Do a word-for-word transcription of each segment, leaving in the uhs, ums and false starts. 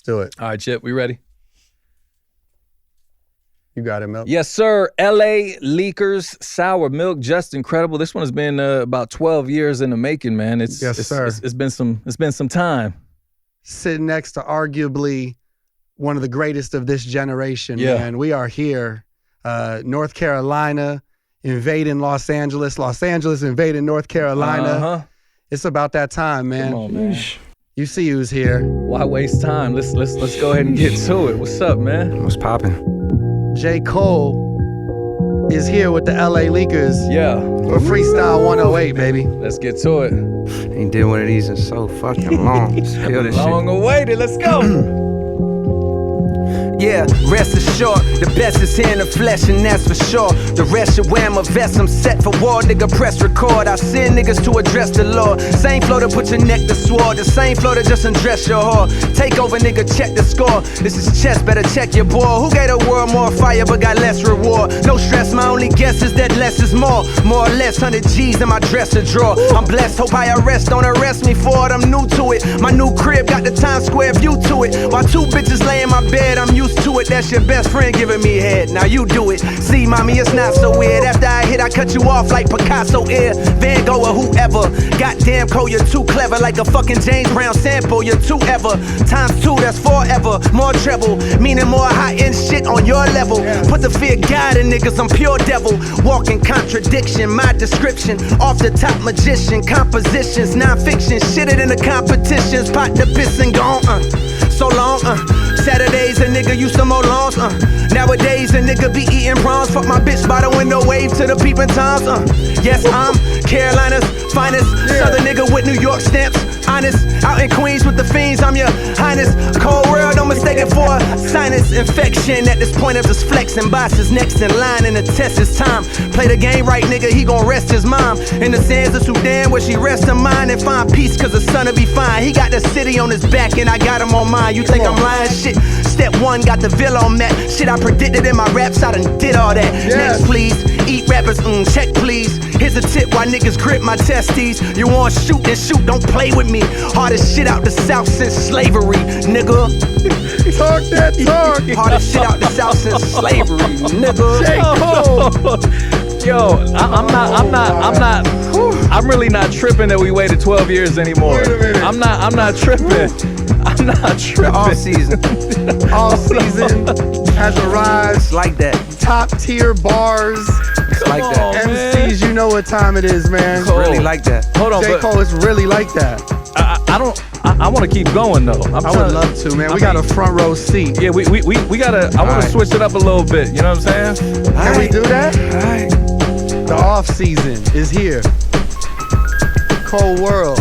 do it. All right, Chip, we ready? You got it, Milk. Yes, sir. L A Leakers Sour Milk, just incredible. This one has been uh, about twelve years in the making, man. It's yes, it's, sir. It's, it's been some. It's been some time. Sitting next to arguably one of the greatest of this generation, yeah. man. We are here, uh, North Carolina, invading Los Angeles. Los Angeles invading North Carolina. Uh-huh. It's about that time, man. Come on, man. You see who's here. Why waste time? Let's let's let's go ahead and get to it. What's up, man? What's poppin'? J. Cole is here with the L A Leakers. Yeah. For Freestyle one oh eight, baby. Let's get to it. Ain't did one of these in so fucking long. Feel this Long shit. awaited. Let's go. Yeah, rest assured, the best is here in the flesh, and that's for sure. The rest should wear my vest, I'm set for war, nigga, press record. I send niggas to address the Lord. Same flow to put your neck to sword, the same flow to just undress your whore. Take over, nigga, check the score. This is chess, better check your boy. Who gave the world more fire but got less reward? No stress, my only guess is that less is more. More or less, one hundred G's in my dresser drawer. I'm blessed, hope I arrest, don't arrest me for it, I'm new to it. My new crib got the Times Square view to it. While two bitches lay in my bed, I'm used to it. That's your best friend giving me head, now you do it. See, mommy, it's not so weird. After I hit, I cut you off like Picasso ear, Van Gogh or whoever. Goddamn Cole, you're too clever, like a fucking James Brown sample. You're too ever, times two, that's forever. More treble, meaning more high-end shit on your level. Put the fear of God in niggas, I'm pure devil. Walking contradiction, my description. Off the top magician, compositions, non-fiction. Shit it in the competitions, pot the piss and gone, uh. So long, uh. Saturdays, a nigga used to mow lawns, uh. Nowadays, a nigga be eating prawns. Fuck my bitch by the window, wave to the peeping toms, uh. Yes, I'm Carolina's finest. Yeah. Southern nigga with New York stamps. Honest, out in Queens with the fiends, I'm your highness. Cold world, don't mistake it for a sinus infection. At this point, I'm just flexing. Boss is next in line, and the test is time. Play the game right, nigga, he gon' rest his mom. In the sands of Sudan, where she rests her mind and find peace, cause the son'll be fine. He got the city on his back, and I got him on mine. You think I'm lying? Shit. Step one, got the villa on that. Shit I predicted in my raps, I done did all that. Yeah. Next, please. Eat rappers, mm, check, please. Here's a tip why niggas grip my testes. You want shoot, then shoot, don't play with me. Hardest shit out the South since slavery, nigga. Talk that talk. Hardest shit out the South since slavery, nigga. J. Cole. Yo, I, I'm not, I'm not, I'm not, I'm really not tripping that we waited twelve years anymore. Wait a minute. I'm not, I'm not tripping. I'm not tripping. All season. All season has arrived. It's like that. Top tier bars. It's like on, that. man. M Cs, you know what time it is, man. It's really like that. Hold on, J. but Cole is really like that. I, I don't, I, I want to keep going though. I'm I trying- would love to, man. I We got a mean, front row seat. Yeah, we, we, we, we gotta, I want Alright. to switch it up a little bit, you know what I'm saying? Can we do that? Alright. The off season is here. Cold world.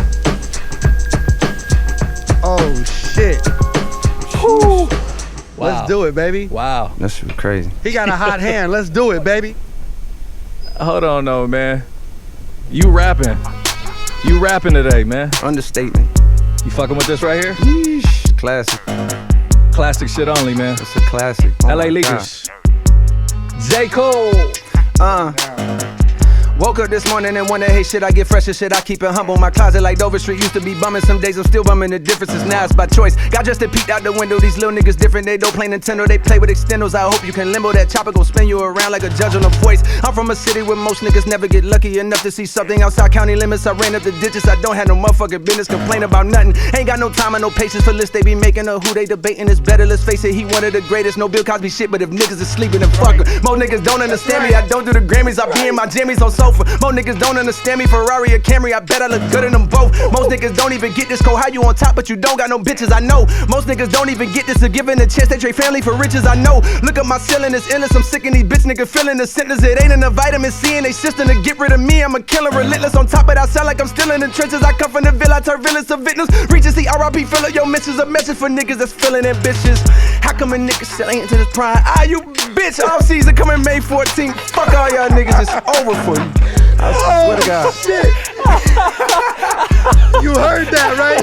Oh shit. Wow. Let's do it, baby. Wow. That's crazy. He got a hot hand. Let's do it, baby. Hold on though, man. You rapping. You rapping today, man. Understatement. You fucking with this right here? Yeesh. Classic. Classic shit only, man. It's a classic. Oh L A my Leakers. J. Cole. God. Uh. Woke up this morning and wonder, hey shit, I get fresh as shit, I keep it humble. My closet like Dover Street used to be bumming. Some days I'm still bumming, the difference is now it's by choice. Got just to peek out the window, these little niggas different. They don't play Nintendo, they play with extendos. I hope you can limbo that chopper, gon' spin you around like a judge on a voice. I'm from a city where most niggas never get lucky enough to see something outside county limits. I ran up the ditches, I don't have no motherfucking business, complain about nothing. Ain't got no time and no patience for lists they be making, or who they debating is better. Let's face it, he one of the greatest. No Bill Cosby shit, but if niggas is sleeping, then fuck 'em. Most niggas don't understand me, I don't do the Grammys, I be in my jammies on sofa. Most niggas don't understand me, Ferrari or Camry, I bet I look good in them both. Most niggas don't even get this cold, how you on top but you don't got no bitches, I know. Most niggas don't even get this, to giving a chance, they trade family for riches, I know. Look at my ceiling, it's endless, I'm sick of these bitch niggas feeling the sentence. It ain't in the vitamin C and they system to get rid of me, I'm a killer, relentless on top, but I sound like I'm still in the trenches. I come from the Ville, I turn villains to victims. Reach and see R I P, fill up your mentions, a message for niggas that's feeling ambitious. How come a nigga still ain't into this pride? Ah, you bitch, off season coming May fourteenth. Fuck all y'all niggas, it's over for you. I swear to God. Shit. You heard that, right?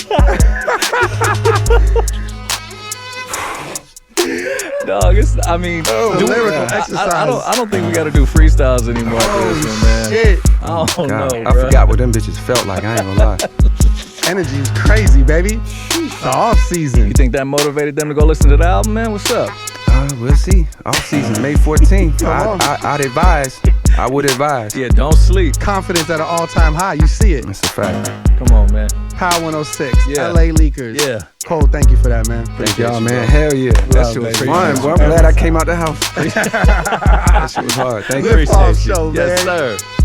Dog, it's, I mean, Oh, do we- lyrical I, exercise. I, I don't, I don't think we gotta do freestyles anymore. Oh, for this one, man. shit. I don't God, know, I bro. forgot what them bitches felt like, I ain't gonna lie. energy is crazy, baby. The off season. You think that motivated them to go listen to the album, man? What's up? Uh, we'll see. Off season, May fourteenth. Come I, on. I, I'd advise. I would advise. Yeah, don't sleep. Confidence at an all-time high. You see it. That's a fact. Come on, man. Power one oh six. Yeah. L A Leakers. Yeah. Cole, thank you for that, man. Thank y'all, you, man. bro. Hell yeah. That Love, shit was baby. fun, bro. I'm glad I came out the house. That shit was hard. Thank you. Lift off Appreciate you. show, Yes, man. sir.